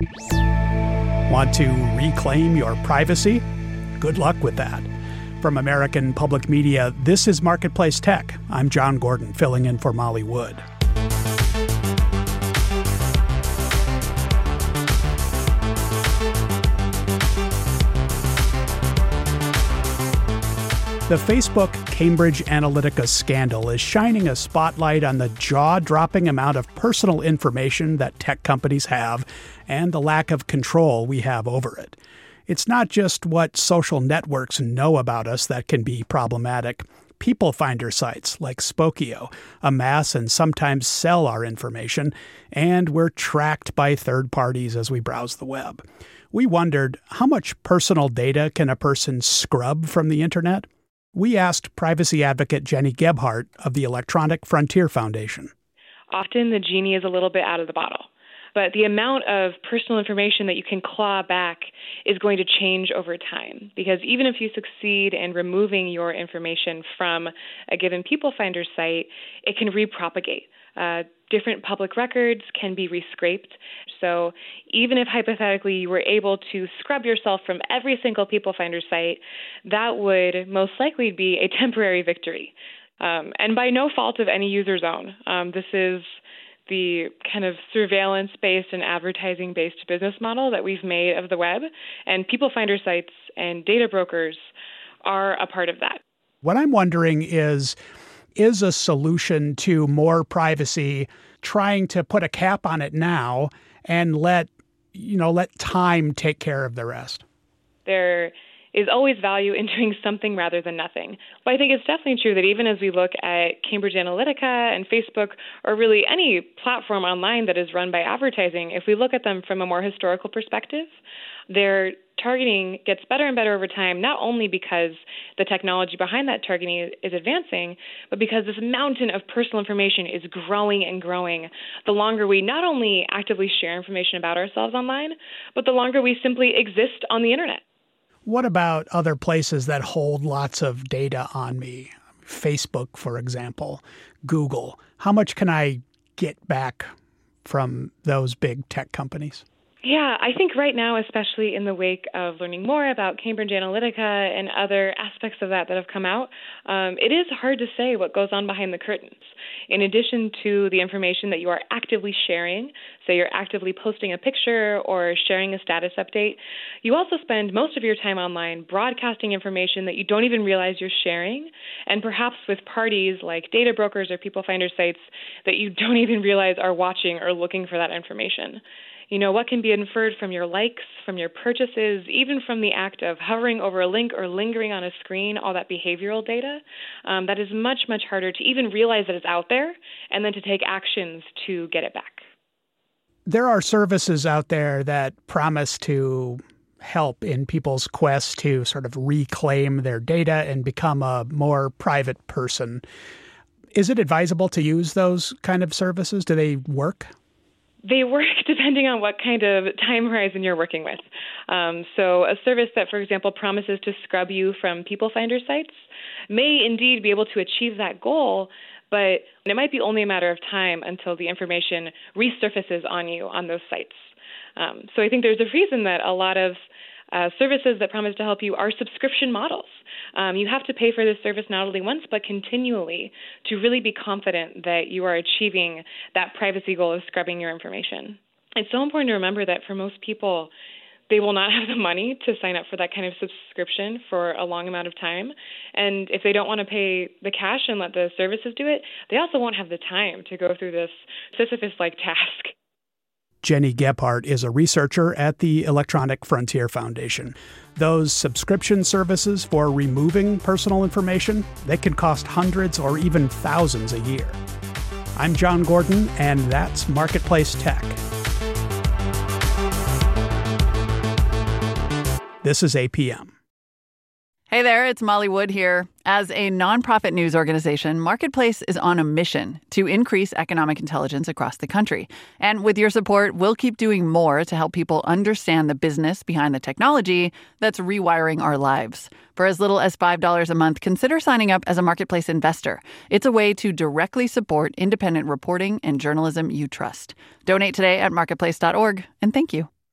Want to reclaim your privacy? Good luck with that. From American Public Media, this is Marketplace Tech. I'm John Gordon, filling in for Molly Wood. The Facebook Cambridge Analytica scandal is shining a spotlight on the jaw-dropping amount of personal information that tech companies have and the lack of control we have over it. It's not just what social networks know about us that can be problematic. People finder sites like Spokeo amass and sometimes sell our information, and we're tracked by third parties as we browse the web. We wondered, how much personal data can a person scrub from the internet? We asked privacy advocate Jenny Gebhardt of the Electronic Frontier Foundation. Often the genie is a little bit out of the bottle, but the amount of personal information that you can claw back is going to change over time, because even if you succeed in removing your information from a given people finder site, it can repropagate. Different public records can be rescraped. So even if hypothetically you were able to scrub yourself from every single people finder site, that would most likely be a temporary victory. And by no fault of any user's own. This is the kind of surveillance-based and advertising-based business model that we've made of the web. And people finder sites and data brokers are a part of that. What I'm wondering is a solution to more privacy trying to put a cap on it now and let time take care of the rest? There is always value in doing something rather than nothing. But I think it's definitely true that even as we look at Cambridge Analytica and Facebook, or really any platform online that is run by advertising, if we look at them from a more historical perspective, their targeting gets better and better over time, not only because the technology behind that targeting is advancing, but because this mountain of personal information is growing and growing the longer we not only actively share information about ourselves online, but the longer we simply exist on the internet. What about other places that hold lots of data on me? Facebook, for example, Google. How much can I get back from those big tech companies? Yeah, I think right now, especially in the wake of learning more about Cambridge Analytica and other aspects of that have come out, it is hard to say what goes on behind the curtains. In addition to the information that you are actively sharing, say you're actively posting a picture or sharing a status update, you also spend most of your time online broadcasting information that you don't even realize you're sharing, and perhaps with parties like data brokers or people finder sites that you don't even realize are watching or looking for that information. You know, what can be inferred from your likes, from your purchases, even from the act of hovering over a link or lingering on a screen, all that behavioral data, that is much, much harder to even realize that it's out there and then to take actions to get it back. There are services out there that promise to help in people's quest to sort of reclaim their data and become a more private person. Is it advisable to use those kind of services? Do they work? They work depending on what kind of time horizon you're working with. So a service that, for example, promises to scrub you from people finder sites may indeed be able to achieve that goal, but it might be only a matter of time until the information resurfaces on you on those sites. So I think there's a reason that a lot of services that promise to help you are subscription models. You have to pay for this service not only once, but continually to really be confident that you are achieving that privacy goal of scrubbing your information. It's so important to remember that for most people, they will not have the money to sign up for that kind of subscription for a long amount of time. And if they don't want to pay the cash and let the services do it, they also won't have the time to go through this Sisyphus-like task. Jenny Gebhardt is a researcher at the Electronic Frontier Foundation. Those subscription services for removing personal information, they can cost hundreds or even thousands a year. I'm John Gordon, and that's Marketplace Tech. This is APM. Hey there, it's Molly Wood here. As a nonprofit news organization, Marketplace is on a mission to increase economic intelligence across the country. And with your support, we'll keep doing more to help people understand the business behind the technology that's rewiring our lives. For as little as $5 a month, consider signing up as a Marketplace investor. It's a way to directly support independent reporting and journalism you trust. Donate today at marketplace.org, and thank you.